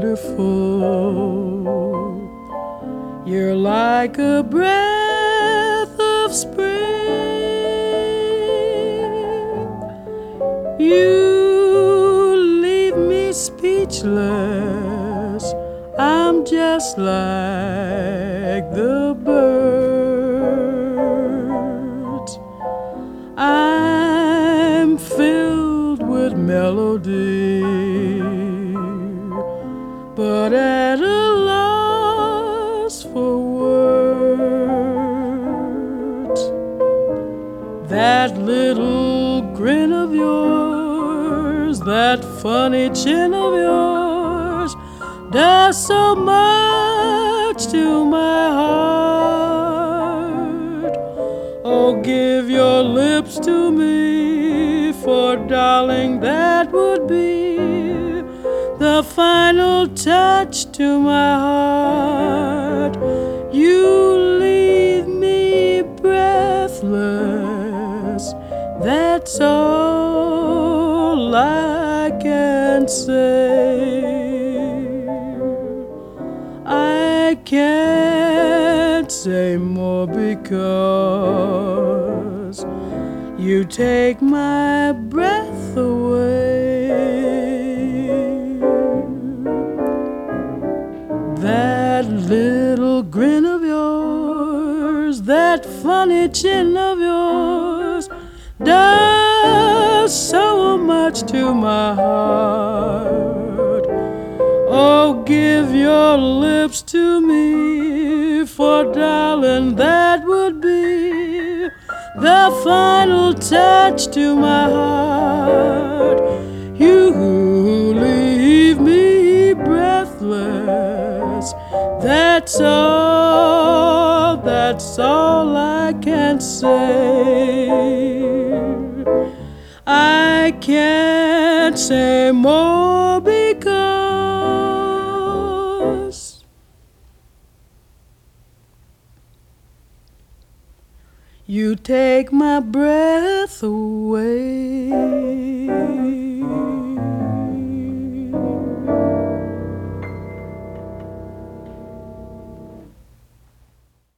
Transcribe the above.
beautiful. You're like a breath of spring. You leave me speechless. I'm just like the birds. I'm filled with melody, but at a loss for words. That little grin of yours, that funny chin of yours, does so much to my heart. Oh, give your lips to me, for darling, that would be the final touch to my heart. You leave me breathless, that's all I can say. I can't say more because you take my breath away. That little grin of yours, that funny chin of yours, does so much to my heart. Oh, give your lips to me, for darling, that would be the final touch to my heart. You leave me breathless, that's all I can say. I can't say more because you take my breath away.